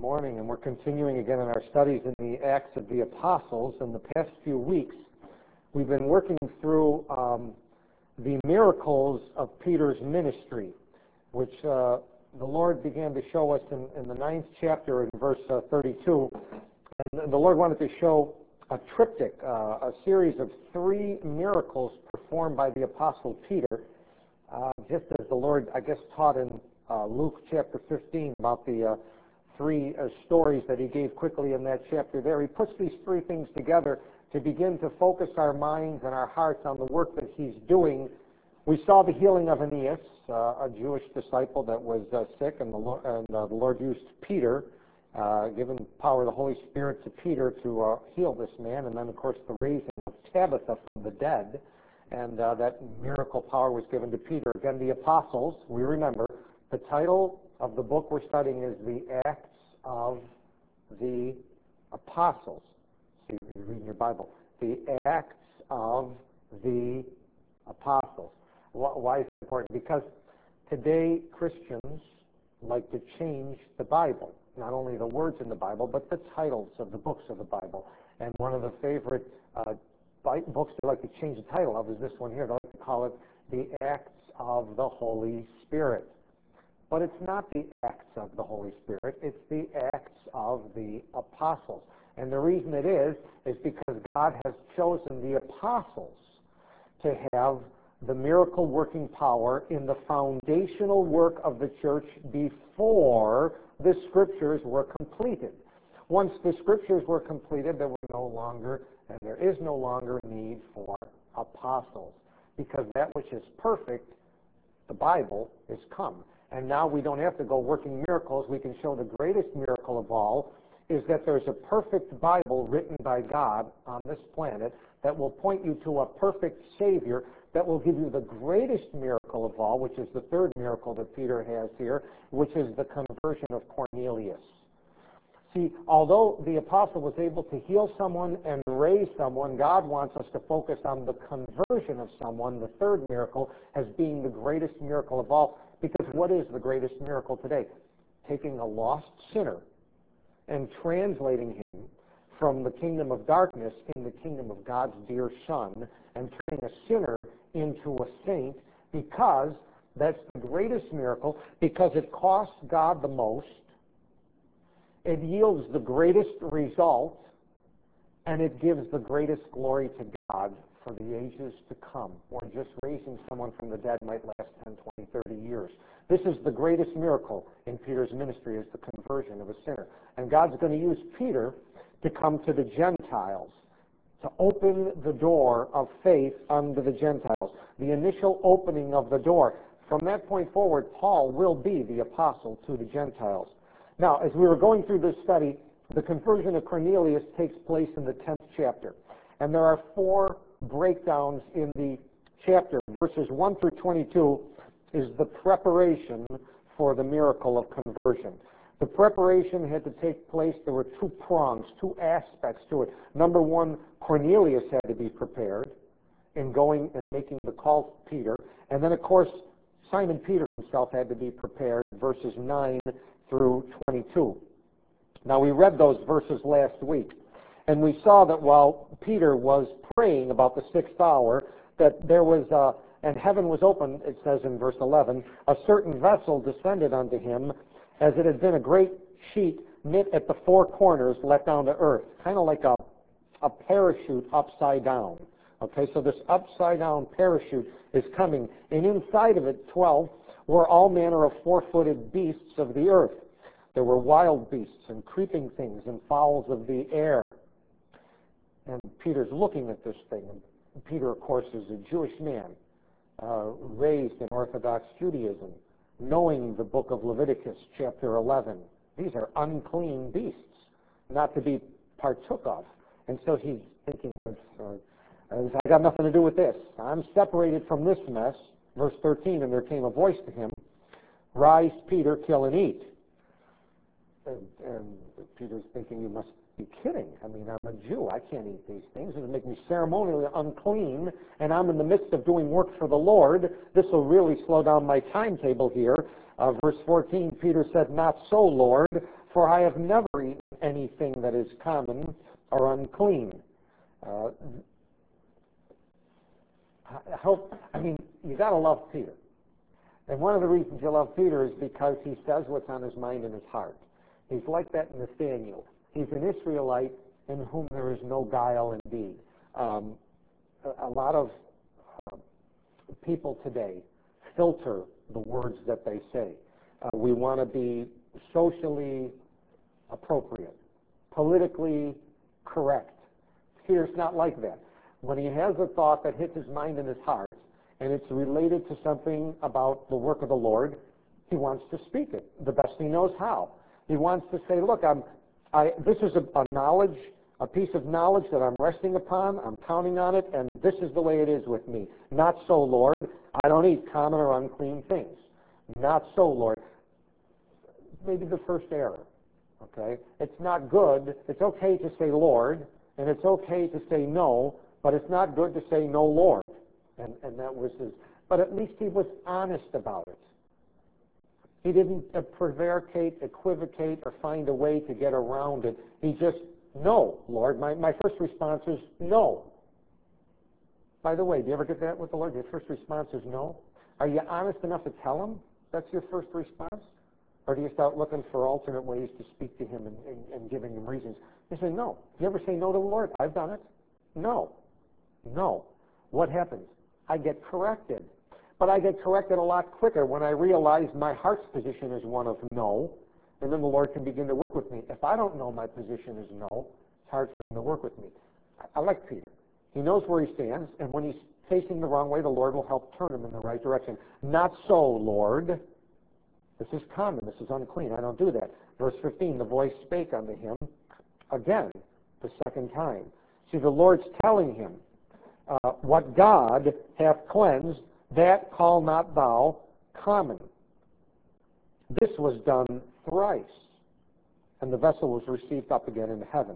Morning, and we're continuing again in our studies in the Acts of the Apostles. In the past few weeks, we've been working through the miracles of Peter's ministry, which the Lord began to show us in the 9th chapter in verse 32. And the Lord wanted to show a triptych, a series of 3 miracles performed by the Apostle Peter, just as the Lord, I guess, taught in Luke chapter 15 about the 3 stories that he gave quickly in that chapter there. He puts these 3 things together to begin to focus our minds and our hearts on the work that he's doing. We saw the healing of Aeneas, a Jewish disciple that was sick, and the Lord used Peter, given power of the Holy Spirit to Peter to heal this man. And then, of course, the raising of Tabitha from the dead, and that miracle power was given to Peter. Again, the apostles, we remember, the title of the book we're studying is The Acts of the Apostles. See, you're reading your Bible. The Acts of the Apostles. Why is it important? Because today Christians like to change the Bible. Not only the words in the Bible, but the titles of the books of the Bible. And one of the favorite books they like to change the title of is this one here. They like to call it The Acts of the Holy Spirit. But it's not the Acts of the Holy Spirit, it's the Acts of the Apostles. And the reason it is because God has chosen the apostles to have the miracle working power in the foundational work of the church before the Scriptures were completed. Once the Scriptures were completed, there is no longer need for apostles, because that which is perfect, the Bible, is come. And now we don't have to go working miracles. We can show the greatest miracle of all is that there's a perfect Bible written by God on this planet that will point you to a perfect Savior that will give you the greatest miracle of all, which is the 3rd miracle that Peter has here, which is the conversion of Cornelius. See, although the apostle was able to heal someone and raise someone, God wants us to focus on the conversion of someone, the 3rd miracle, as being the greatest miracle of all. Because what is the greatest miracle today? Taking a lost sinner and translating him from the kingdom of darkness in the kingdom of God's dear Son, and turning a sinner into a saint, because that's the greatest miracle, because it costs God the most, it yields the greatest result, and it gives the greatest glory to God for the ages to come. Or just raising someone from the dead might last 10, 20, 30 years. This is the greatest miracle in Peter's ministry, is the conversion of a sinner. And God's going to use Peter to come to the Gentiles, to open the door of faith unto the Gentiles. The initial opening of the door. From that point forward, Paul will be the apostle to the Gentiles. Now, as we were going through this study, the conversion of Cornelius takes place in the 10th chapter. And there are 4 breakdowns in the chapter. Verses 1 through 22 is the preparation for the miracle of conversion. The preparation had to take place. There were 2 prongs, 2 aspects to it. Number 1, Cornelius had to be prepared in going and making the call to Peter. And then, of course, Simon Peter himself had to be prepared, verses 9 through 22. Now, we read those verses last week, and we saw that while Peter was praying about the 6th hour, that there was, and heaven was opened, it says in verse 11, a certain vessel descended unto him, as it had been a great sheet knit at the 4 corners, let down to earth, kind of like a parachute upside down. Okay, so this upside down parachute is coming, and inside of it, 12, were all manner of 4-footed beasts of the earth. There were wild beasts and creeping things and fowls of the air. And Peter's looking at this thing. And Peter, of course, is a Jewish man, raised in Orthodox Judaism, knowing the book of Leviticus, chapter 11. These are unclean beasts, not to be partook of. And so he's thinking, I got nothing to do with this. I'm separated from this mess. Verse 13, and there came a voice to him, rise, Peter, kill and eat. And Peter's thinking, you must be kidding. I mean, I'm a Jew. I can't eat these things. It would make me ceremonially unclean, and I'm in the midst of doing work for the Lord. This will really slow down my timetable here. Verse 14, Peter said, not so, Lord, For I have never eaten anything that is common or unclean. Uh, you got to love Peter. And one of the reasons you love Peter is because he says what's on his mind and his heart. He's like that Nathaniel. He's an Israelite in whom there is no guile indeed. A lot of people today filter the words that they say. We want to be socially appropriate, politically correct. Peter's not like that. When he has a thought that hits his mind and his heart, and it's related to something about the work of the Lord, he wants to speak it the best he knows how. He wants to say, look, this is a piece of knowledge that I'm resting upon, I'm counting on it, and this is the way it is with me. Not so, Lord. I don't eat common or unclean things. Not so, Lord. Maybe the first error, okay? It's not good. It's okay to say Lord, and it's okay to say no, but it's not good to say no, Lord. And that was his, but at least he was honest about it. He didn't prevaricate, equivocate, or find a way to get around it. He just, no, Lord. My first response is no. By the way, do you ever get that with the Lord? Your first response is no? Are you honest enough to tell him that's your first response? Or do you start looking for alternate ways to speak to him and giving him reasons? You say no. Do you ever say no to the Lord? I've done it. No. No. What happens? I get corrected. But I get corrected a lot quicker when I realize my heart's position is one of no, and then the Lord can begin to work with me. If I don't know my position is no, it's hard for him to work with me. I like Peter. He knows where he stands, and when he's facing the wrong way, the Lord will help turn him in the right direction. Not so, Lord. This is common. This is unclean. I don't do that. Verse 15, the voice spake unto him again, the second time. See, the Lord's telling him, what God hath cleansed, that call not thou common. This was done thrice, and the vessel was received up again into heaven.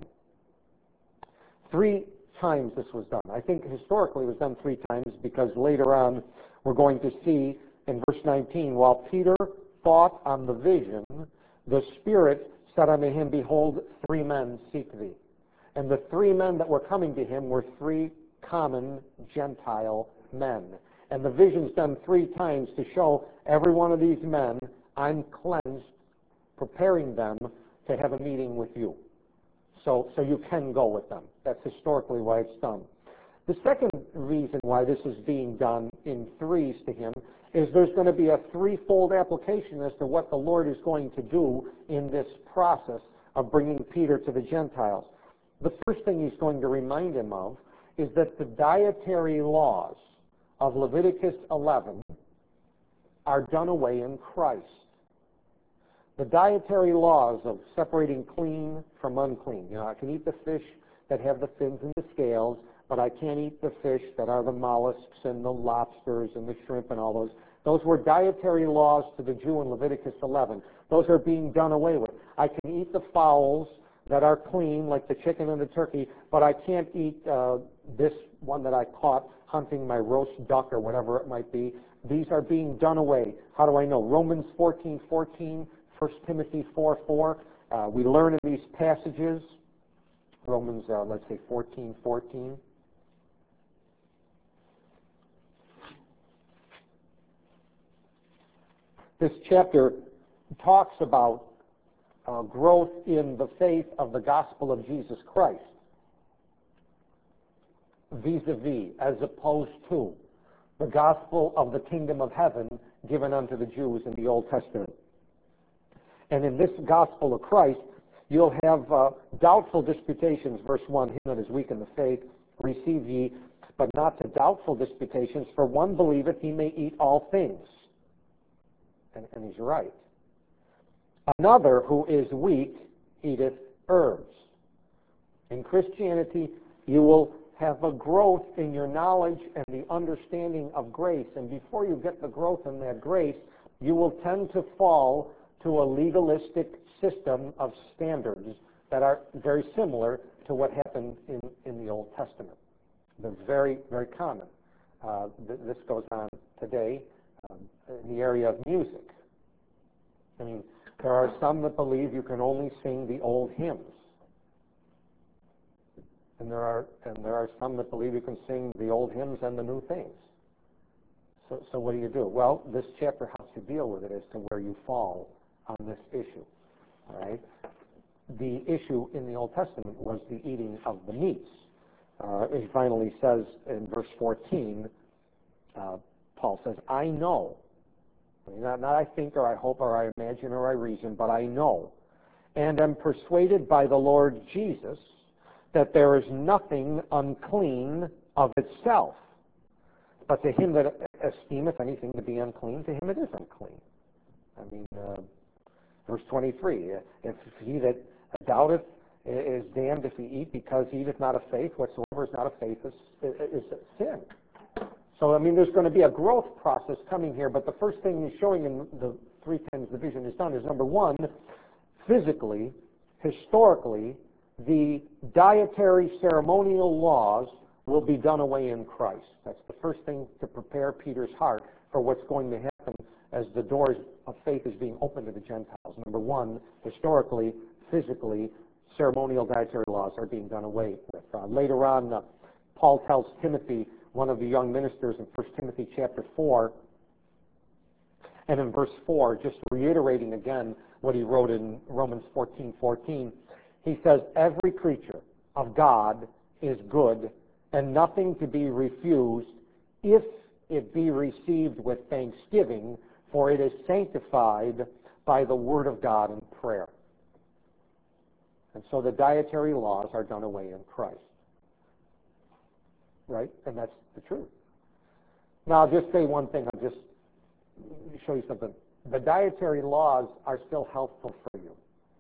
3 times this was done. I think historically it was done 3 times because later on we're going to see in verse 19, while Peter thought on the vision, the Spirit said unto him, behold, 3 men seek thee. And the 3 men that were coming to him were 3 common Gentile men. And the vision's done 3 times to show every one of these men, I'm cleansed, preparing them to have a meeting with you. So you can go with them. That's historically why it's done. The second reason why this is being done in 3s to him is there's going to be a 3-fold application as to what the Lord is going to do in this process of bringing Peter to the Gentiles. The first thing he's going to remind him of is that the dietary laws of Leviticus 11 are done away in Christ. The dietary laws of separating clean from unclean. I can eat the fish that have the fins and the scales, but I can't eat the fish that are the mollusks and the lobsters and the shrimp and all those. Those were dietary laws to the Jew in Leviticus 11. Those are being done away with. I can eat the fowls that are clean, like the chicken and the turkey, but I can't eat this one that I caught hunting my roast duck or whatever it might be. These are being done away. How do I know? Romans 14:14, 1 Timothy 4:4. We learn in these passages, Romans, let's say 14:14. This chapter talks about growth in the faith of the gospel of Jesus Christ, vis-a-vis, as opposed to the gospel of the kingdom of heaven given unto the Jews in the Old Testament. And in this gospel of Christ, you'll have doubtful disputations. Verse 1, him that is weak in the faith, receive ye, but not to doubtful disputations, for one believeth he may eat all things. And he's right. Another who is weak eateth herbs. In Christianity, you will have a growth in your knowledge and the understanding of grace. And before you get the growth in that grace, you will tend to fall to a legalistic system of standards that are very similar to what happened in the Old Testament. They're very, very common. This goes on today in the area of music. I mean, There are some that believe you can only sing the old hymns. And there are some that believe you can sing the old hymns and the new things. So what do you do? Well, this chapter helps you deal with it as to where you fall on this issue. All right? The issue in the Old Testament was the eating of the meats. He finally says in verse 14, Paul says, I know, not I think or I hope or I imagine or I reason, but I know, and am persuaded by the Lord Jesus that there is nothing unclean of itself. But to him that esteemeth anything to be unclean, to him it is unclean. I mean, verse 23, if he that doubteth is damned if he eat, because he eateth not of faith, whatsoever is not of faith is sin. So, I mean, there's going to be a growth process coming here, but the first thing he's showing in the 3:10 division is done is, number one, physically, historically, the dietary ceremonial laws will be done away in Christ. That's the first thing to prepare Peter's heart for what's going to happen as the doors of faith is being opened to the Gentiles. Number one, historically, physically, ceremonial dietary laws are being done away with. Later on, Paul tells Timothy, one of the young ministers, in 1 Timothy chapter 4, and in verse 4, just reiterating again what he wrote in Romans 14:14, he says, every creature of God is good, and nothing to be refused if it be received with thanksgiving, for it is sanctified by the word of God and prayer. And so the dietary laws are done away in Christ. Right? And that's the truth. Now, I'll just say one thing. I'll just show you something. The dietary laws are still helpful for you.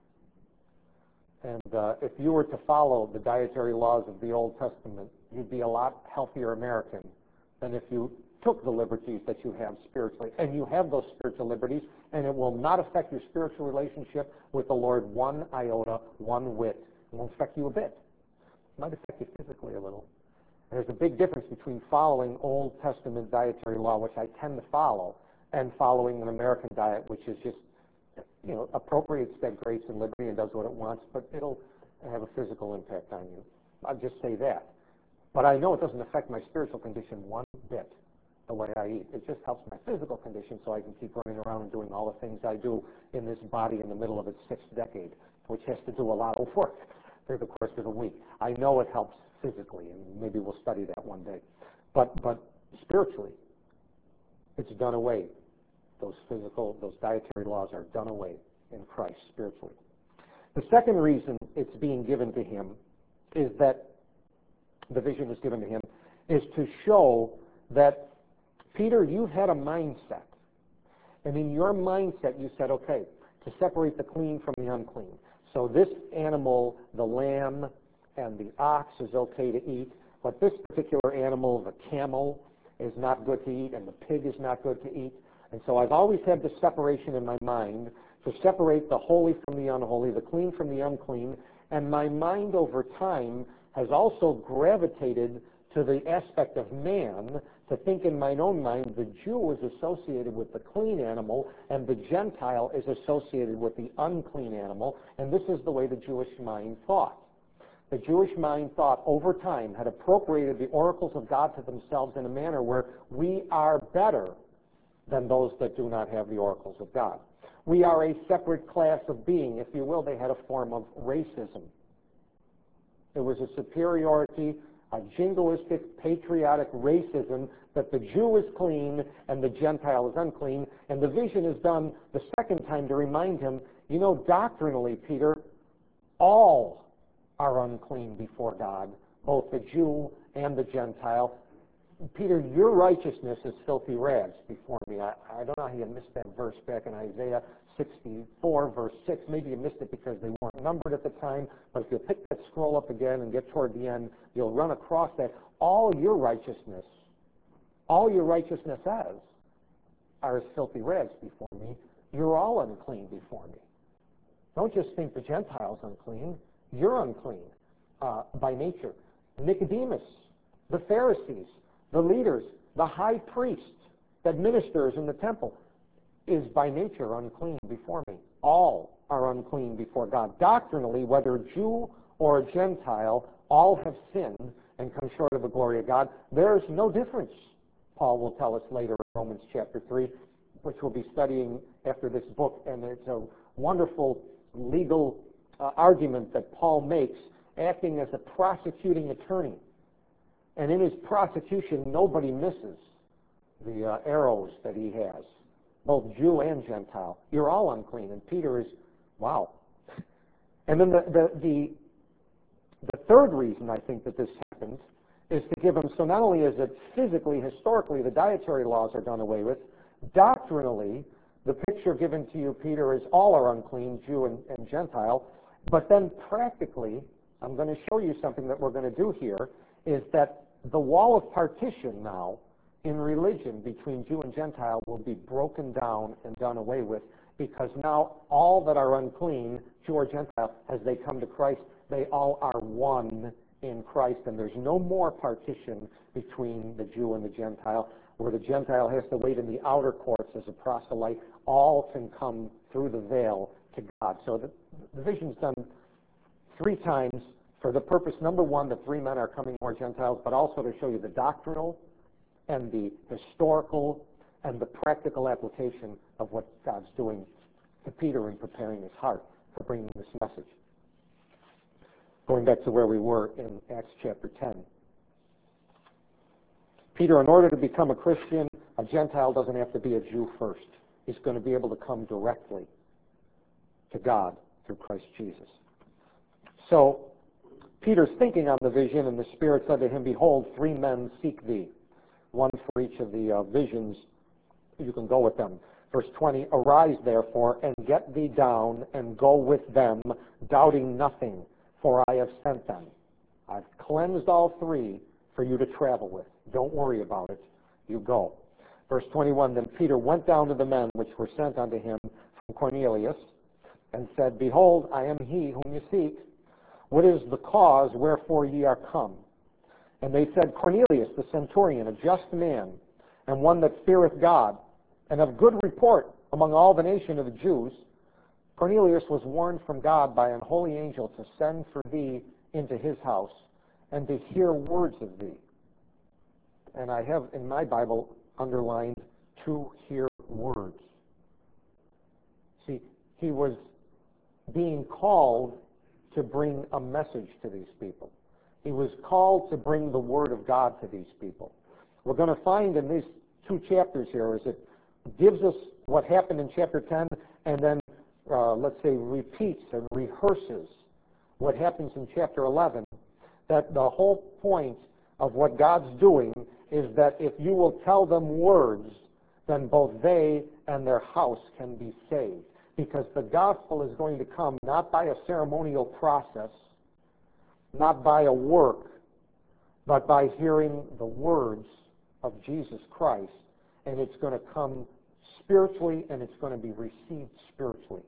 And if you were to follow the dietary laws of the Old Testament, you'd be a lot healthier American than if you took the liberties that you have spiritually. And you have those spiritual liberties, and it will not affect your spiritual relationship with the Lord one iota, one whit. It won't affect you a bit. It might affect you physically a little. There's a big difference between following Old Testament dietary law, which I tend to follow, and following an American diet, which is just, appropriates that grace and liberty and does what it wants, but it'll have a physical impact on you. I'll just say that. But I know it doesn't affect my spiritual condition one bit, the way I eat. It just helps my physical condition so I can keep running around and doing all the things I do in this body in the middle of its 6th decade, which has to do a lot of work through the course of the week. I know it helps physically, and maybe we'll study that one day. But spiritually, it's done away. Those dietary laws are done away in Christ spiritually. The second reason it's being given to him is that the vision is given to him is to show that, Peter, you've had a mindset. And in your mindset, you said, okay, to separate the clean from the unclean. So this animal, the lamb and the ox, is okay to eat, but this particular animal, the camel, is not good to eat, and the pig is not good to eat. And so I've always had this separation in my mind to separate the holy from the unholy, the clean from the unclean, and my mind over time has also gravitated to the aspect of man, to think in my own mind the Jew is associated with the clean animal and the Gentile is associated with the unclean animal, and this is the way the Jewish mind thought. The Jewish mind thought over time had appropriated the oracles of God to themselves in a manner where we are better than those that do not have the oracles of God. We are a separate class of being. If you will, they had a form of racism. It was a superiority, a jingoistic, patriotic racism that the Jew is clean and the Gentile is unclean. And the vision is done the second time to remind him, doctrinally, Peter, all are unclean before God, both the Jew and the Gentile. Peter, your righteousness is filthy rags before me. I don't know how you missed that verse back in Isaiah 64, verse 6. Maybe you missed it because they weren't numbered at the time, but if you pick that scroll up again and get toward the end, you'll run across that. All your righteousness as are as filthy rags before me. You're all unclean before me. Don't just think the Gentile's unclean. You're unclean by nature. Nicodemus, the Pharisees, the leaders, the high priest that ministers in the temple is by nature unclean before me. all are unclean before God. Doctrinally, whether Jew or Gentile, all have sinned and come short of the glory of God. There's no difference, Paul will tell us later in Romans chapter 3, which we'll be studying after this book, and it's a wonderful legal argument that Paul makes, acting as a prosecuting attorney. And in his prosecution, nobody misses the arrows that he has, both Jew and Gentile. You're all unclean. And Peter is, wow. And then the third reason I think that this happens is to give them, so not only is it physically, historically, the dietary laws are done away with, doctrinally, the picture given to you, Peter, is all are unclean, Jew and Gentile. But then practically, I'm going to show you something that we're going to do here, is that the wall of partition now in religion between Jew and Gentile will be broken down and done away with, because now all that are unclean, Jew or Gentile, as they come to Christ, they all are one in Christ, and there's no more partition between the Jew and the Gentile, where the Gentile has to wait in the outer courts as a proselyte. All can come through the veil to God. So the vision's done 3 times for the purpose, number one, the 3 men are coming more Gentiles, but also to show you the doctrinal and the historical and the practical application of what God's doing to Peter in preparing his heart for bringing this message. Going back to where we were in Acts chapter 10. Peter, in order to become a Christian, a Gentile doesn't have to be a Jew first. He's going to be able to come directly to God through Christ Jesus. So, Peter's thinking on the vision, and the Spirit said to him, "Behold, 3 men seek thee." One for each of the visions. You can go with them. Verse 20, "Arise, therefore, and get thee down, and go with them, doubting nothing, for I have sent them." I've cleansed all 3 for you to travel with. Don't worry about it. You go. Verse 21, "Then Peter went down to the men which were sent unto him from Cornelius, and said, Behold, I am he whom you seek. What is the cause wherefore ye are come? And they said, Cornelius the centurion, a just man, and one that feareth God, and of good report among all the nation of the Jews, Cornelius was warned from God by an holy angel to send for thee into his house, and to hear words of thee." And I have in my Bible underlined, "to hear words." See, he was being called to bring a message to these people. He was called to bring the Word of God to these people. We're going to find in these 2 chapters here is it gives us what happened in chapter 10, and then, let's say, repeats and rehearses what happens in chapter 11, that the whole point of what God's doing is that if you will tell them words, then both they and their house can be saved. Because the gospel is going to come not by a ceremonial process, not by a work, but by hearing the words of Jesus Christ. And it's going to come spiritually, and it's going to be received spiritually.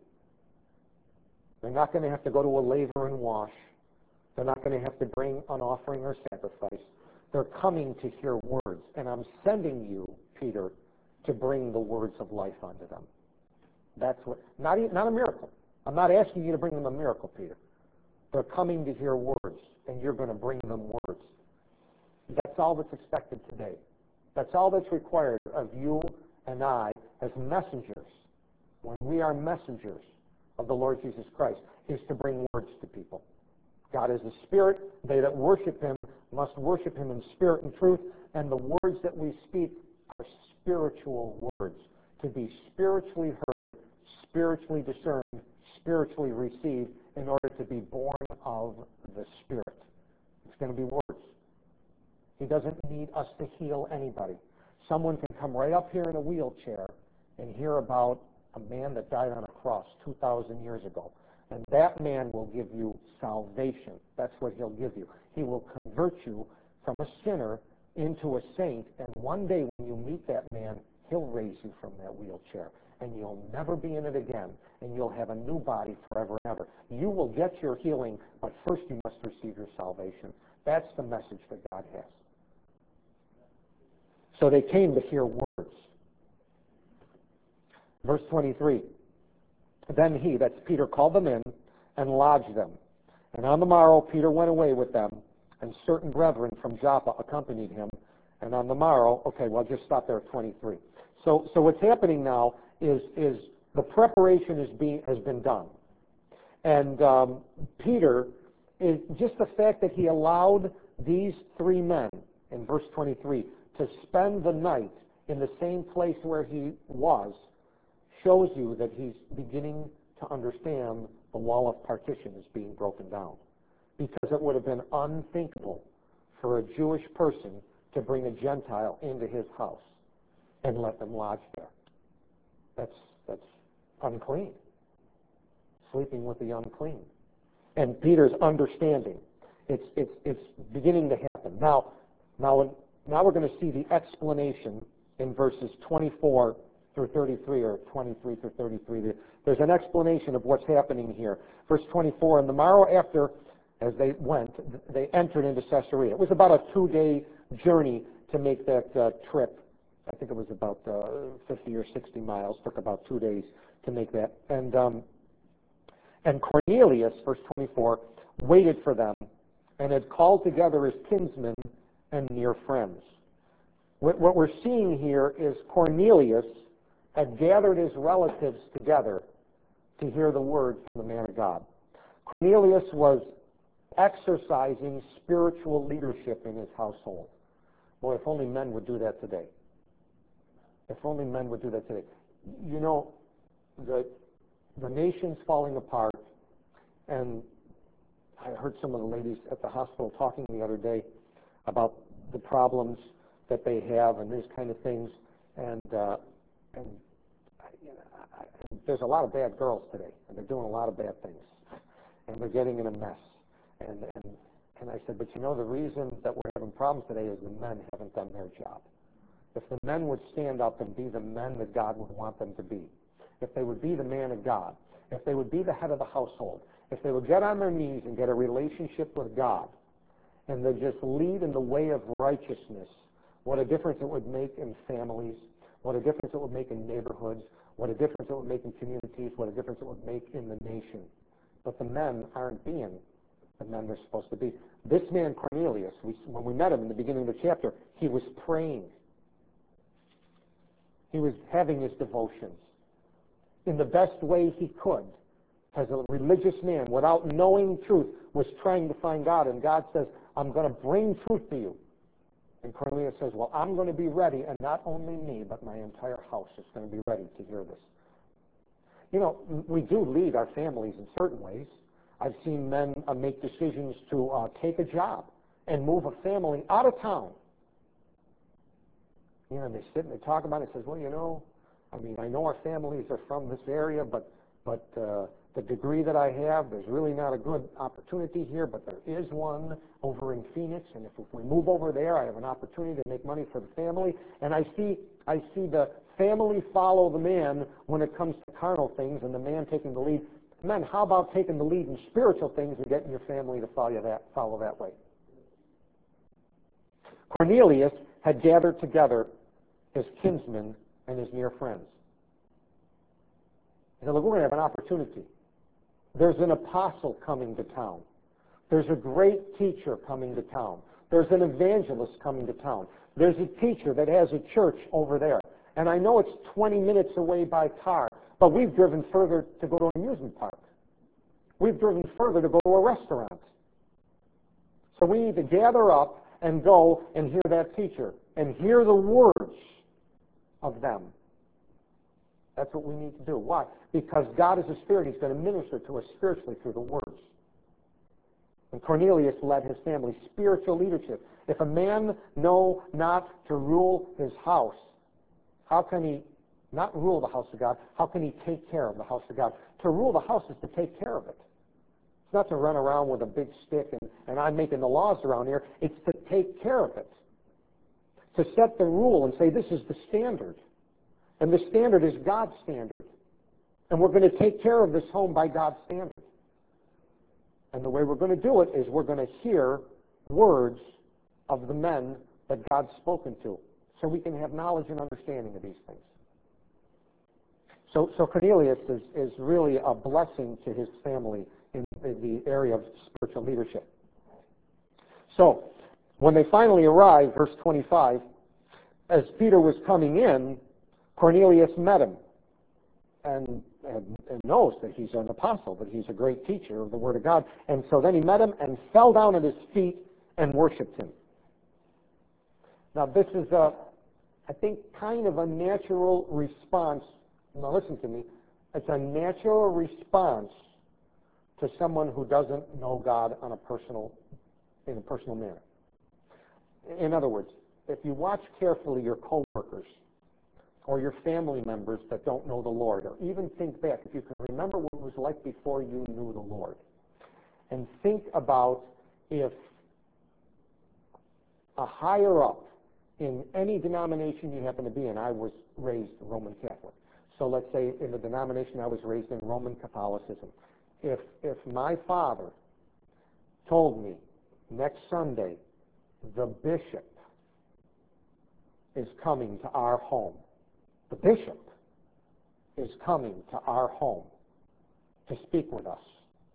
They're not going to have to go to a laver and wash. They're not going to have to bring an offering or sacrifice. They're coming to hear words. And I'm sending you, Peter, to bring the words of life unto them. That's what, not a miracle. I'm not asking you to bring them a miracle, Peter. They're coming to hear words, and you're going to bring them words. That's all that's expected today. That's all that's required of you and I as messengers. When we are messengers of the Lord Jesus Christ, is to bring words to people. God is a spirit. They that worship him must worship him in spirit and truth, and the words that we speak are spiritual words, to be spiritually heard, spiritually discerned, spiritually received, in order to be born of the Spirit. It's going to be words. He doesn't need us to heal anybody. Someone can come right up here in a wheelchair and hear about a man that died on a cross 2,000 years ago. And that man will give you salvation. That's what he'll give you. He will convert you from a sinner into a saint, and one day when you meet that man, he'll raise you from that wheelchair, and you'll never be in it again, and you'll have a new body forever and ever. You will get your healing, but first you must receive your salvation. That's the message that God has. So they came to hear words. Verse 23, Then he, that's Peter, called them in and lodged them. And on the morrow Peter went away with them, and certain brethren from Joppa accompanied him. And on the morrow, okay, well, just stop there at 23. So what's happening now is the preparation has been done. And Peter, just the fact that he allowed these three men, in verse 23, to spend the night in the same place where he was, shows you that he's beginning to understand the wall of partition is being broken down. Because it would have been unthinkable for a Jewish person to bring a Gentile into his house and let them lodge there. That's unclean. Sleeping with the unclean. And Peter's understanding. It's beginning to happen. Now we're going to see the explanation in verses 24 through 33, or 23 through 33. There's an explanation of what's happening here. Verse 24, and the morrow after, as they went, they entered into Caesarea. It was about a 2-day journey to make that trip. I think it was about 50 or 60 miles. Took about 2 days to make that. And Cornelius, verse 24, waited for them and had called together his kinsmen and near friends. What we're seeing here is Cornelius had gathered his relatives together to hear the word from the man of God. Cornelius was exercising spiritual leadership in his household. Boy, if only men would do that today. If only men would do that today. You know, the nation's falling apart, and I heard some of the ladies at the hospital talking the other day about the problems that they have and these kind of things, and there's a lot of bad girls today, and they're doing a lot of bad things, and they're getting in a mess. And I said, but you know, the reason that we're having problems today is the men haven't done their job. If the men would stand up and be the men that God would want them to be, if they would be the man of God, if they would be the head of the household, if they would get on their knees and get a relationship with God, and they just lead in the way of righteousness, what a difference it would make in families, what a difference it would make in neighborhoods, what a difference it would make in communities, what a difference it would make in the nation. But the men aren't being the men they're supposed to be. This man, Cornelius, when we met him in the beginning of the chapter, he was praying. He was having his devotions in the best way he could. As a religious man, without knowing truth, was trying to find God. And God says, I'm going to bring truth to you. And Cornelius says, well, I'm going to be ready, and not only me, but my entire house is going to be ready to hear this. You know, we do lead our families in certain ways. I've seen men make decisions to take a job and move a family out of town. You know, and they sit and they talk about it and says, well, you know, I mean, I know our families are from this area, but the degree that I have, there's really not a good opportunity here, but there is one over in Phoenix, and if we move over there, I have an opportunity to make money for the family. And I see the family follow the man when it comes to carnal things, and the man taking the lead. Men, how about taking the lead in spiritual things and getting your family to follow that way? Cornelius had gathered together his kinsmen and his near friends. He said, look, we're going to have an opportunity. There's an apostle coming to town. There's a great teacher coming to town. There's an evangelist coming to town. There's a teacher that has a church over there. And I know it's 20 minutes away by car, but we've driven further to go to an amusement park. We've driven further to go to a restaurant. So we need to gather up and go and hear that teacher and hear the words of them. That's what we need to do. Why? Because God is a spirit. He's going to minister to us spiritually through the words. And Cornelius led his family. Spiritual leadership. If a man know not to rule his house, how can he not rule the house of God? How can he take care of the house of God? To rule the house is to take care of it. It's not to run around with a big stick and I'm making the laws around here. It's to take care of it. To set the rule and say this is the standard. And the standard is God's standard. And we're going to take care of this home by God's standard. And the way we're going to do it is we're going to hear words of the men that God's spoken to, so we can have knowledge and understanding of these things. So Cornelius is really a blessing to his family in the area of spiritual leadership. So when they finally arrive, verse 25, as Peter was coming in, Cornelius met him and knows that he's an apostle, that he's a great teacher of the Word of God. And so then he met him and fell down at his feet and worshiped him. Now this is, I think, kind of a natural response. Now listen to me. It's a natural response to someone who doesn't know God in a personal manner. In other words, if you watch carefully your coworkers or your family members that don't know the Lord, or even think back, if you can remember what it was like before you knew the Lord, and think about if a higher up in any denomination you happen to be in. I was raised Roman Catholic. So let's say in the denomination I was raised in, Roman Catholicism. If my father told me next Sunday the bishop is coming to our home, the bishop is coming to our home to speak with us.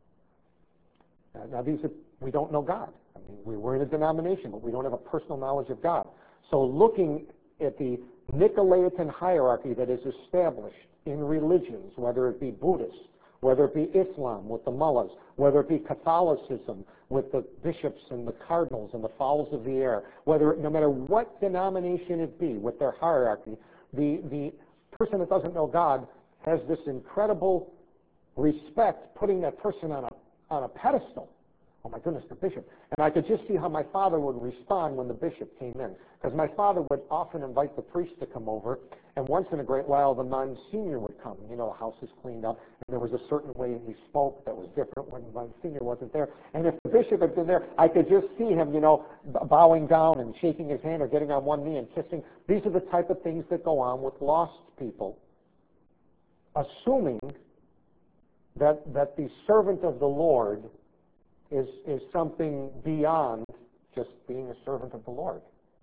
Now we don't know God. I mean, we're in a denomination, but we don't have a personal knowledge of God. So looking at the Nicolaitan hierarchy that is established in religions, whether it be Buddhist, whether it be Islam with the mullahs, whether it be Catholicism with the bishops and the cardinals and the fowls of the air, no matter what denomination it be with their hierarchy, the person that doesn't know God has this incredible respect, putting that person on a pedestal. Oh my goodness, the bishop. And I could just see how my father would respond when the bishop came in. Because my father would often invite the priest to come over, and once in a great while the Monsignor would come. You know, the house is cleaned up, and there was a certain way he spoke that was different when Monsignor wasn't there. And if the bishop had been there, I could just see him, bowing down and shaking his hand or getting on one knee and kissing. These are the type of things that go on with lost people, assuming that the servant of the Lord is something beyond just being a servant of the Lord.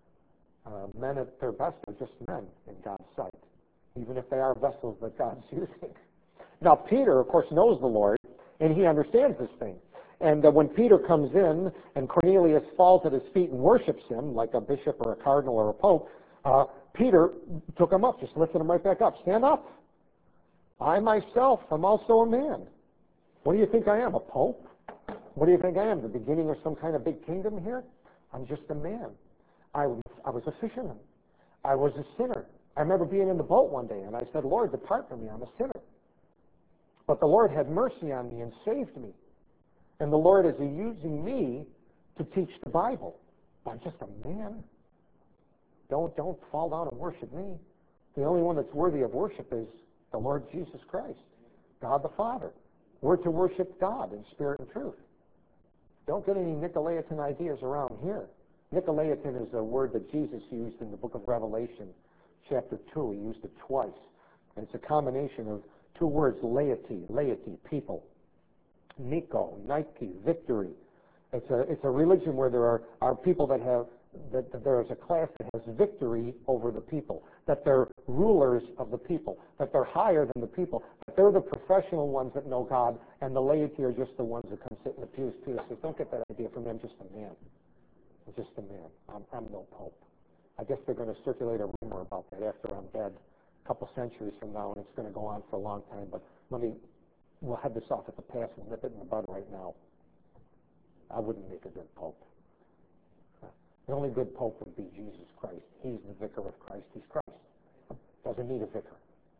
Men at their best are just men in God's sight, even if they are vessels that God's using. Now, Peter, of course, knows the Lord, and he understands this thing. And when Peter comes in and Cornelius falls at his feet and worships him, like a bishop or a cardinal or a pope, Peter took him up, just lifted him right back up. Stand up. I myself am also a man. What do you think I am, a pope? What do you think I am, the beginning of some kind of big kingdom here? I'm just a man. I was a fisherman. I was a sinner. I remember being in the boat one day, and I said, Lord, depart from me, I'm a sinner. But the Lord had mercy on me and saved me. And the Lord is using me to teach the Bible. I'm just a man. Don't fall down and worship me. The only one that's worthy of worship is the Lord Jesus Christ, God the Father. We're to worship God in spirit and truth. Don't get any Nicolaitan ideas around here. Nicolaitan is a word that Jesus used in the book of Revelation, chapter 2. He used it twice. And it's a combination of two words, laity, people. Nico, Nike, victory. It's a religion where there are people that there is a class that has victory over the people, that they're rulers of the people, that they're higher than the people, that they're the professional ones that know God, and the laity are just the ones that come sit in the pews. Peter says, don't get that idea from me. I'm just a man. I'm just a man. I'm no pope. I guess they're going to circulate a rumor about that after I'm dead a couple centuries from now, and it's going to go on for a long time, but we'll head this off at the pass and nip it in the bud right now. I wouldn't make a good pope. The only good pope would be Jesus Christ. He's the vicar of Christ. He's Christ. Doesn't need a vicar.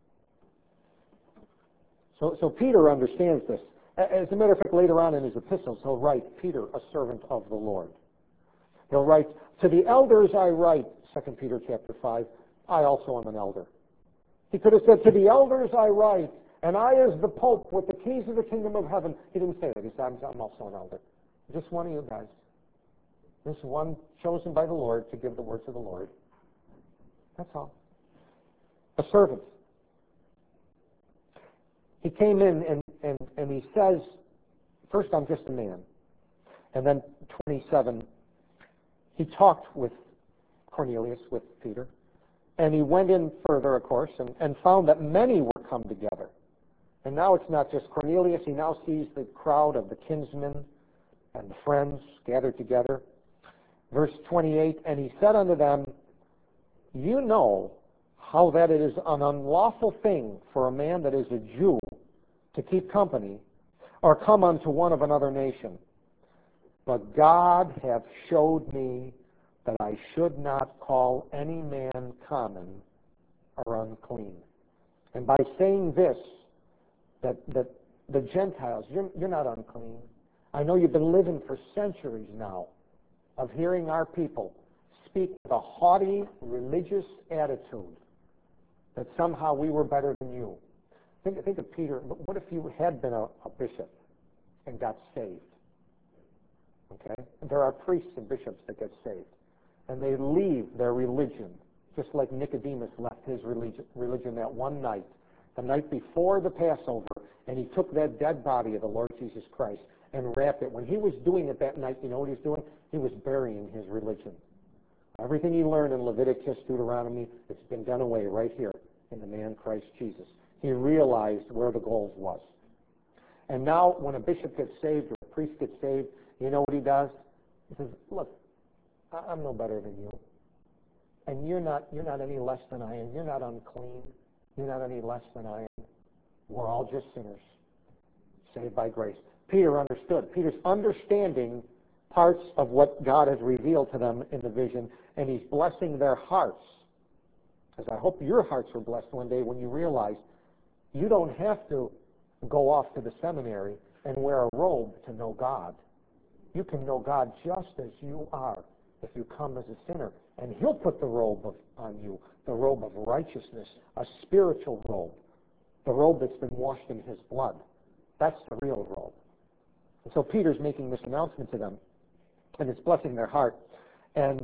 So Peter understands this. As a matter of fact, later on in his epistles, he'll write, Peter, a servant of the Lord. He'll write, to the elders I write, 2 Peter chapter 5, I also am an elder. He could have said, to the elders I write, and I as the pope with the keys of the kingdom of heaven. He didn't say that. He said, I'm also an elder. Just one of you guys. This one chosen by the Lord to give the words of the Lord. That's all. A servant. He came in and he says, first, I'm just a man. And then 27, he talked with Cornelius, with Peter, And he went in further, of course, and found that many were come together. And now it's not just Cornelius. He now sees the crowd of the kinsmen and the friends gathered together. Verse 28, and he said unto them, you know how that it is an unlawful thing for a man that is a Jew to keep company or come unto one of another nation. But God hath showed me that I should not call any man common or unclean. And by saying this, that the Gentiles, you're not unclean. I know you've been living for centuries now of hearing our people speak with a haughty religious attitude that somehow we were better than you. Think of Peter. What if you had been a bishop and got saved? Okay? There are priests and bishops that get saved. And they leave their religion, just like Nicodemus left his religion that one night, the night before the Passover, and he took that dead body of the Lord Jesus Christ and wrapped it. When he was doing it that night, you know what he was doing? He was burying his religion. Everything he learned in Leviticus, Deuteronomy, it's been done away right here in the man Christ Jesus. He realized where the goal was. And now when a bishop gets saved or a priest gets saved, you know what he does? He says, look, I'm no better than you. And you're not any less than I am. You're not unclean. You're not any less than I am. We're all just sinners, saved by grace. Peter understood. Peter's understanding parts of what God has revealed to them in the vision, and he's blessing their hearts. As I hope your hearts were blessed one day when you realize you don't have to go off to the seminary and wear a robe to know God. You can know God just as you are if you come as a sinner. And he'll put the robe on you, the robe of righteousness, a spiritual robe, the robe that's been washed in his blood. That's the real robe. And so Peter's making this announcement to them, and it's blessing their heart. And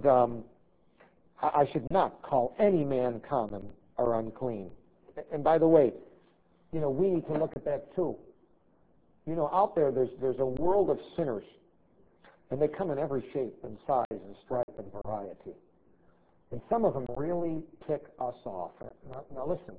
I should not call any man common or unclean. And by the way, you know, we need to look at that too. You know, out there's a world of sinners, and they come in every shape and size and stripe and variety. And some of them really tick us off. Now listen,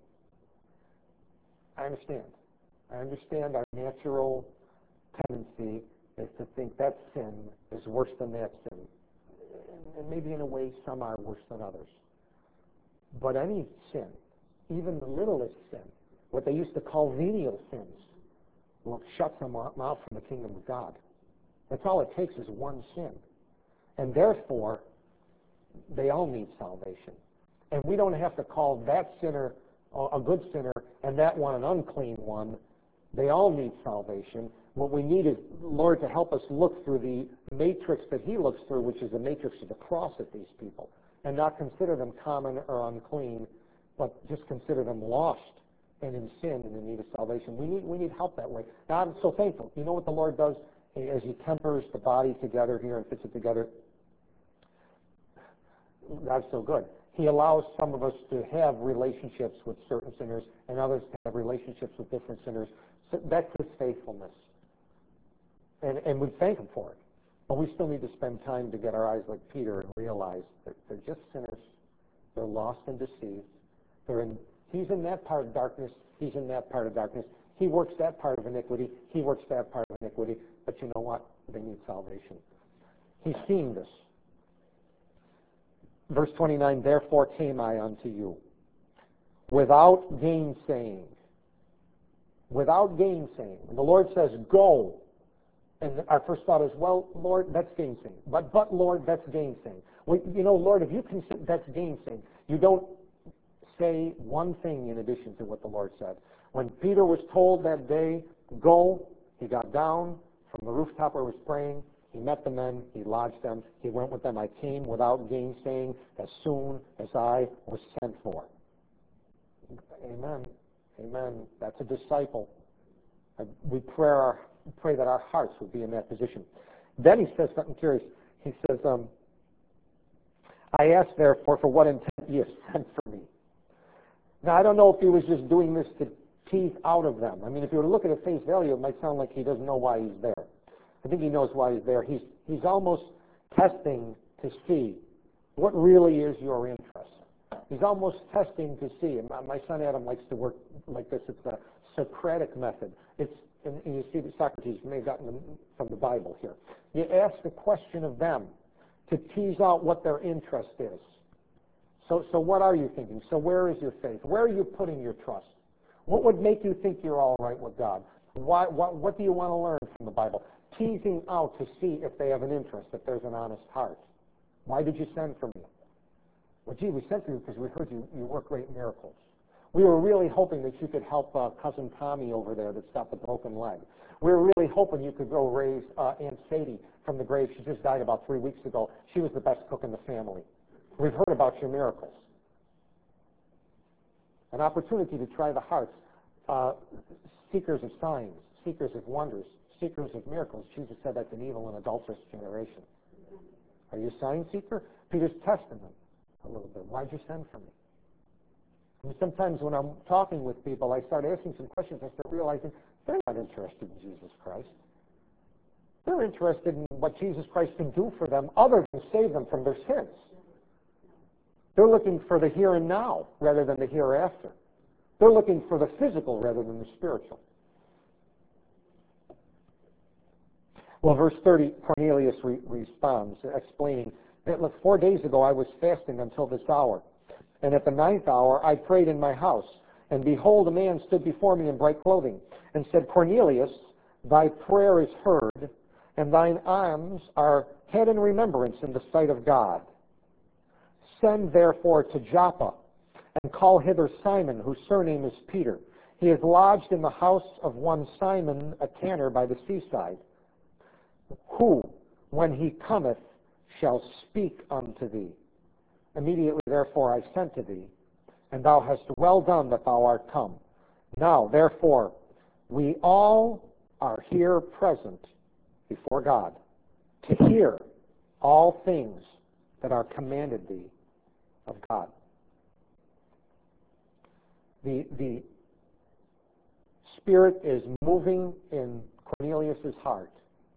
I understand. I understand our natural tendency is to think that sin is worse than that sin. And maybe in a way some are worse than others. But any sin, even the littlest sin, what they used to call venial sins, will shut them out from the kingdom of God. That's all it takes is one sin. And therefore, they all need salvation. And we don't have to call that sinner a good sinner and that one an unclean one. They all need salvation. What we need is Lord to help us look through the matrix that he looks through, which is the matrix of the cross of these people, and not consider them common or unclean, but just consider them lost and in sin and in need of salvation. We need help that way. Now, I'm so thankful. You know what the Lord does as he tempers the body together here and fits it together? God's so good. He allows some of us to have relationships with certain sinners and others to have relationships with different sinners. So that's his faithfulness. And we thank him for it. But we still need to spend time to get our eyes like Peter and realize that they're just sinners. They're lost and deceived. He's in that part of darkness. He's in that part of darkness. He works that part of iniquity. He works that part of iniquity. But you know what? They need salvation. He's seen this. Verse 29, therefore came I unto you, without gainsaying. Without gainsaying. And the Lord says, go. And our first thought is, well, Lord, that's gainsaying. But Lord, that's gainsaying. Well, you know, Lord, if you consider that's gainsaying, you don't say one thing in addition to what the Lord said. When Peter was told that day, go, he got down from the rooftop where he was praying. He met the men. He lodged them. He went with them. I came without gainsaying as soon as I was sent for. Amen. Amen. That's a disciple. We pray that our hearts would be in that position. Then he says something curious. He says, I ask therefore for what intent ye have sent for me. Now, I don't know if he was just doing this to tease out of them. I mean, if you were to look at it at face value, it might sound like he doesn't know why he's there. I think he knows why he's there. He's almost testing to see what really is your interest. He's almost testing to see. And my son Adam likes to work like this. It's the Socratic method. And you see that Socrates may have gotten them from the Bible here. You ask a question of them to tease out what their interest is. So what are you thinking? So where is your faith? Where are you putting your trust? What would make you think you're all right with God? What do you want to learn from the Bible? Teasing out to see if they have an interest, if there's an honest heart. Why did you send for me? Well, gee, we sent for you because we heard you work great miracles. We were really hoping that you could help Cousin Tommy over there that's got the broken leg. We were really hoping you could go raise Aunt Sadie from the grave. She just died about 3 weeks ago. She was the best cook in the family. We've heard about your miracles. An opportunity to try the hearts. Seekers of signs, seekers of wonders, seekers of miracles. Jesus said that's an evil and adulterous generation. Are you a sign seeker? Peter's testing them a little bit. Why'd you send for me? And sometimes when I'm talking with people, I start asking some questions. I start realizing they're not interested in Jesus Christ. They're interested in what Jesus Christ can do for them other than save them from their sins. They're looking for the here and now rather than the hereafter. They're looking for the physical rather than the spiritual. Well, verse 30, Cornelius responds, explaining that, look, 4 days ago I was fasting until this hour. And at the 9th hour I prayed in my house. And behold, a man stood before me in bright clothing, and said, Cornelius, thy prayer is heard, and thine alms are had in remembrance in the sight of God. Send therefore to Joppa, and call hither Simon, whose surname is Peter. He is lodged in the house of one Simon, a tanner by the seaside, who, when he cometh, shall speak unto thee. Immediately therefore I sent to thee, and thou hast well done that thou art come. Now therefore we all are here present before God, to hear all things that are commanded thee of God. The Spirit is moving in Cornelius' heart,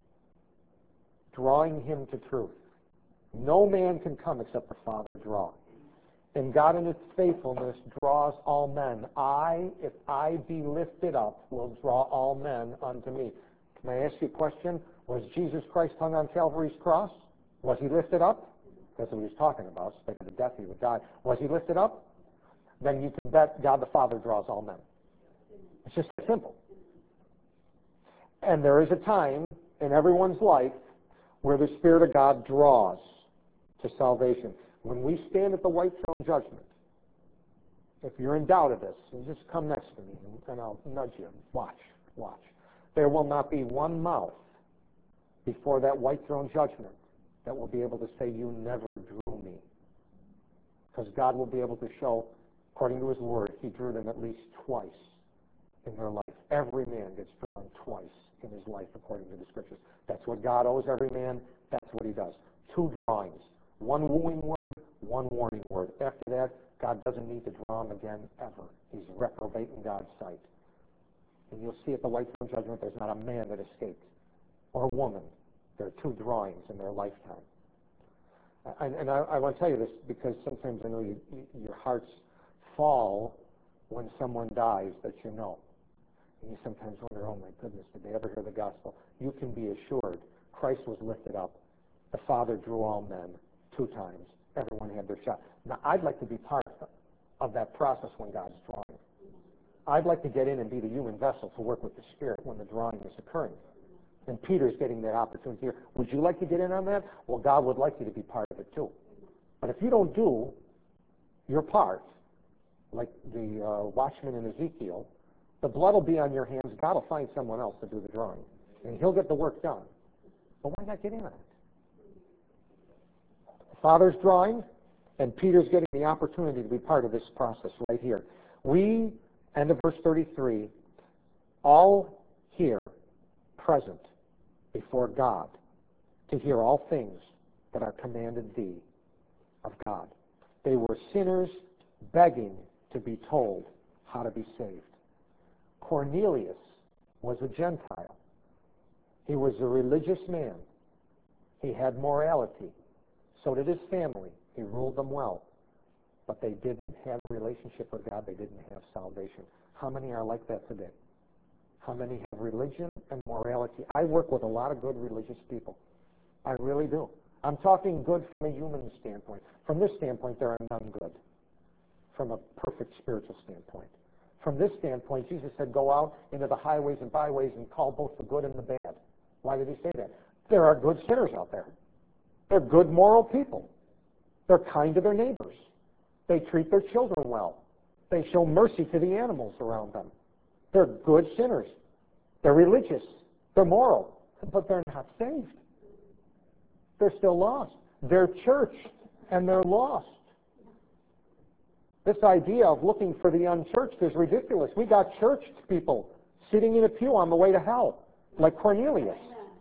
drawing him to truth. No man can come except the Father draw. And God in His faithfulness draws all men. If I be lifted up, will draw all men unto me. Can I ask you a question? Was Jesus Christ hung on Calvary's cross? Was He lifted up? That's what He was talking about. Spake of the death He would die. Was He lifted up? Then you can bet God the Father draws all men. It's just that simple. And there is a time in everyone's life where the Spirit of God draws to salvation. When we stand at the white throne judgment, if you're in doubt of this, you just come next to me and I'll nudge you. Watch. There will not be one mouth before that white throne judgment that will be able to say, you never drew me. Because God will be able to show, according to His Word, He drew them at least twice in their life. Every man gets drawn twice in his life, according to the Scriptures. That's what God owes every man. That's what He does. 2 drawings. 1 wooing word, 1 warning word. After that, God doesn't need to draw him again ever. He's reprobate in God's sight. And you'll see at the white throne judgment, there's not a man that escaped, or a woman. There are 2 drawings in their lifetime. And I want to tell you this because sometimes I know your hearts fall when someone dies that you know. And you sometimes wonder, oh my goodness, did they ever hear the gospel? You can be assured Christ was lifted up. The Father drew all men 2 times. Everyone had their shot. Now, I'd like to be part of that process when God's drawing. I'd like to get in and be the human vessel to work with the Spirit when the drawing is occurring. And Peter's getting that opportunity here. Would you like to get in on that? Well, God would like you to be part of it too. But if you don't do your part, like the watchman in Ezekiel, the blood will be on your hands. God will find someone else to do the drawing. And He'll get the work done. But why not get in on it? Father's drawing, and Peter's getting the opportunity to be part of this process right here. We, end of verse 33, all here, present before God, to hear all things that are commanded thee of God. They were sinners begging to be told how to be saved. Cornelius was a Gentile. He was a religious man. He had morality. So did his family. He ruled them well. but they didn't have a relationship with God. They didn't have salvation. How many are like that today? How many have religion and morality? I work with a lot of good religious people. I really do. I'm talking good from a human standpoint. From this standpoint, there are none good. From a perfect spiritual standpoint. From this standpoint, Jesus said, go out into the highways and byways and call both the good and the bad. Why did he say that? There are good sinners out there. They're good moral people. They're kind to their neighbors. They treat their children well. They show mercy to the animals around them. They're good sinners. They're religious. They're moral. But they're not saved. They're still lost. They're churched and they're lost. This idea of looking for the unchurched is ridiculous. We got churched people sitting in a pew on the way to hell, like Cornelius.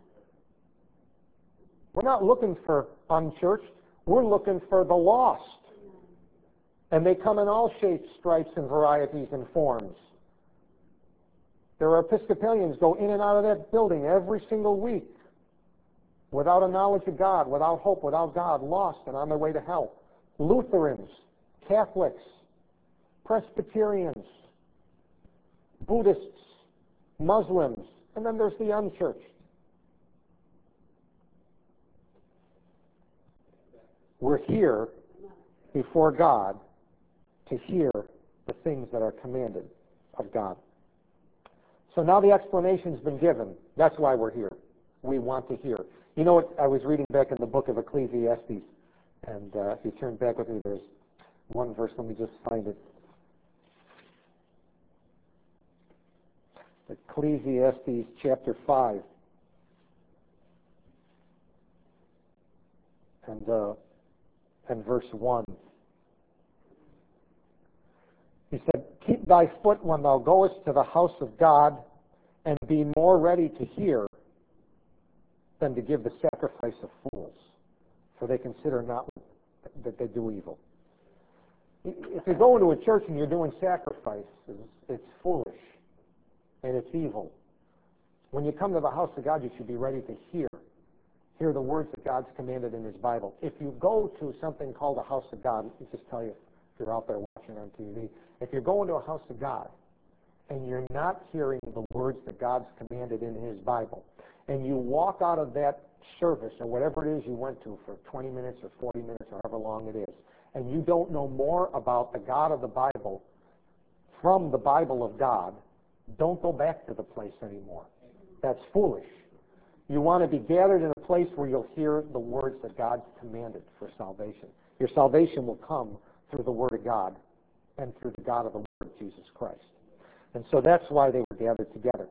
We're not looking for unchurched. We're looking for the lost. And they come in all shapes, stripes, and varieties and forms. There are Episcopalians go in and out of that building every single week without a knowledge of God, without hope, without God, lost and on their way to hell. Lutherans, Catholics, Presbyterians, Buddhists, Muslims, and then there's the unchurched. We're here before God to hear the things that are commanded of God. So now the explanation's been given. That's why we're here. We want to hear. You know what? I was reading back in the book of Ecclesiastes, and if you turn back with me, there's one verse. Let me just find it. Ecclesiastes chapter 5. And verse 1. He said, keep thy foot when thou goest to the house of God, and be more ready to hear than to give the sacrifice of fools, for they consider not that they do evil. If you go into a church and you're doing sacrifices, it's foolish and it's evil. When you come to the house of God, you should be ready to hear the words that God's commanded in His Bible. If you go to something called a house of God, let me just tell you, if you're out there watching on TV, if you're going to a house of God and you're not hearing the words that God's commanded in His Bible, and you walk out of that service or whatever it is you went to for 20 minutes or 40 minutes or however long it is, and you don't know more about the God of the Bible from the Bible of God, don't go back to the place anymore. That's foolish. You want to be gathered in a place where you'll hear the words that God's commanded for salvation. Your salvation will come through the Word of God and through the God of the Word, Jesus Christ. And so that's why they were gathered together.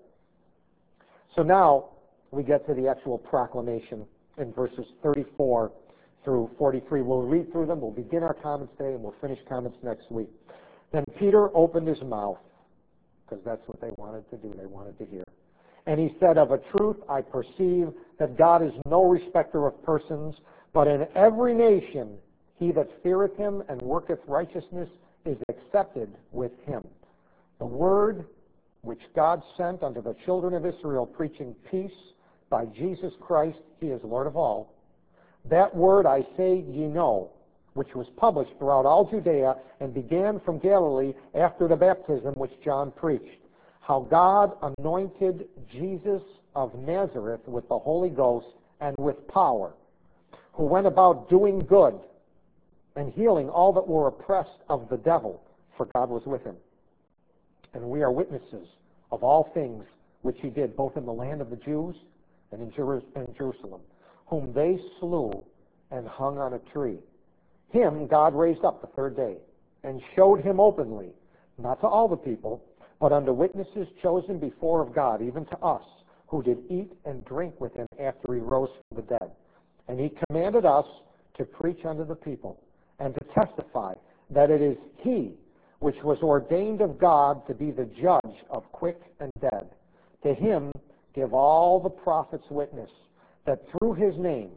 So now we get to the actual proclamation in verses 34 through 43. We'll read through them. We'll begin our comments today, and we'll finish comments next week. Then Peter opened his mouth, because that's what they wanted to do. They wanted to hear. And he said, of a truth I perceive that God is no respecter of persons, but in every nation he that feareth him and worketh righteousness is accepted with him. The word which God sent unto the children of Israel, preaching peace by Jesus Christ, he is Lord of all. That word I say ye know, which was published throughout all Judea and began from Galilee after the baptism which John preached, how God anointed Jesus of Nazareth with the Holy Ghost and with power, who went about doing good and healing all that were oppressed of the devil, for God was with him. And we are witnesses of all things which he did, both in the land of the Jews and in Jerusalem, whom they slew and hung on a tree. Him God raised up the third day, and showed him openly, not to all the people, but unto witnesses chosen before of God, even to us, who did eat and drink with him after he rose from the dead. And he commanded us to preach unto the people, and to testify that it is he which was ordained of God to be the judge of quick and dead. To him give all the prophets witness, that through his name,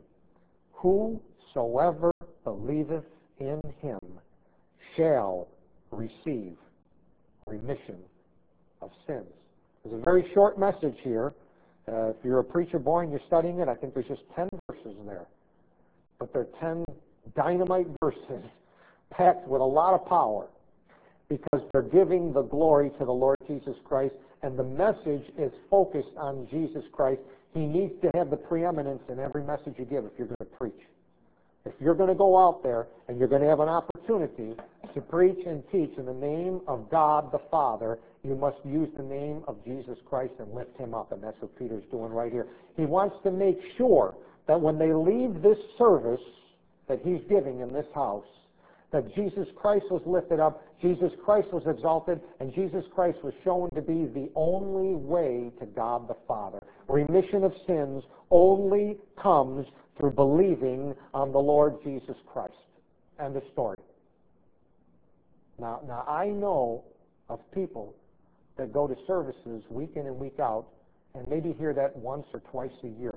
whosoever believeth in him shall receive remission of sins. There's a very short message here. If you're a preacher boy and you're studying it, I think there's just 10 verses there. But they're 10 dynamite verses packed with a lot of power because they're giving the glory to the Lord Jesus Christ, and the message is focused on Jesus Christ. He needs to have the preeminence in every message you give if you're going to preach. If you're going to go out there and you're going to have an opportunity to preach and teach in the name of God the Father, you must use the name of Jesus Christ and lift him up. And that's what Peter's doing right here. He wants to make sure that when they leave this service that he's giving in this house, that Jesus Christ was lifted up, Jesus Christ was exalted, and Jesus Christ was shown to be the only way to God the Father. Remission of sins only comes through believing on the Lord Jesus Christ. End of story. Now I know of people that go to services week in and week out and maybe hear that once or twice a year.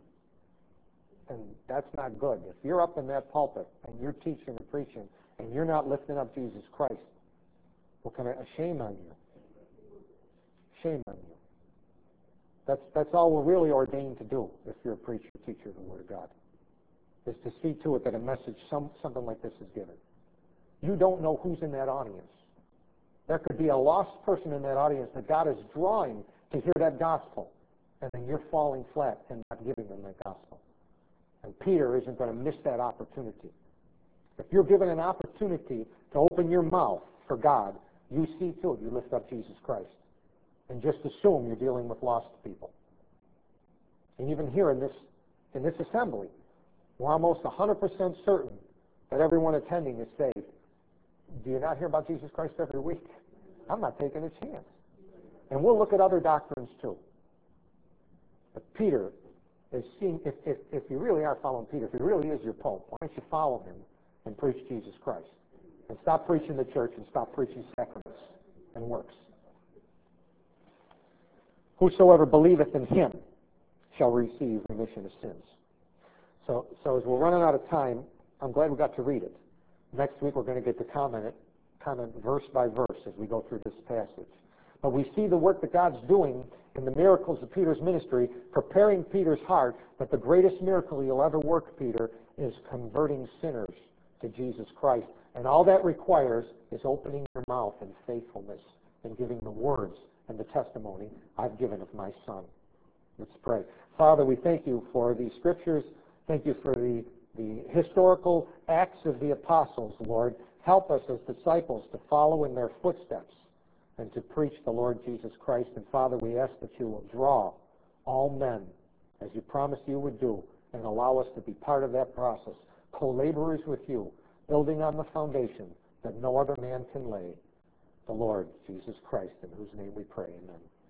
And that's not good. If you're up in that pulpit and you're teaching and preaching and you're not lifting up Jesus Christ, what kind of shame on you? Shame on you. That's all we're really ordained to do if you're a preacher, teacher of the Word of God, is to see to it that a message, something like this is given. You don't know who's in that audience. There could be a lost person in that audience that God is drawing to hear that gospel, and then you're falling flat and not giving them that gospel. And Peter isn't going to miss that opportunity. If you're given an opportunity to open your mouth for God, you see to it, you lift up Jesus Christ. And just assume you're dealing with lost people. And even here in this assembly, we're almost 100% certain that everyone attending is saved. Do you not hear about Jesus Christ every week? I'm not taking a chance. And we'll look at other doctrines too. But Peter is seeing, if you really are following Peter, if he really is your Pope, why don't you follow him and preach Jesus Christ? And stop preaching the church and stop preaching sacraments and works. Whosoever believeth in him shall receive remission of sins. So as we're running out of time, I'm glad we got to read it. Next week we're going to get to comment verse by verse as we go through this passage. But we see the work that God's doing in the miracles of Peter's ministry, preparing Peter's heart, but the greatest miracle you'll ever work, Peter, is converting sinners to Jesus Christ. And all that requires is opening your mouth in faithfulness and giving the words and the testimony I've given of my Son. Let's pray. Father, we thank you for these scriptures. Thank you for the historical acts of the apostles, Lord. Help us as disciples to follow in their footsteps and to preach the Lord Jesus Christ. And Father, we ask that you will draw all men, as you promised you would do, and allow us to be part of that process, co-laborers with you, building on the foundation that no other man can lay, the Lord Jesus Christ, in whose name we pray. Amen.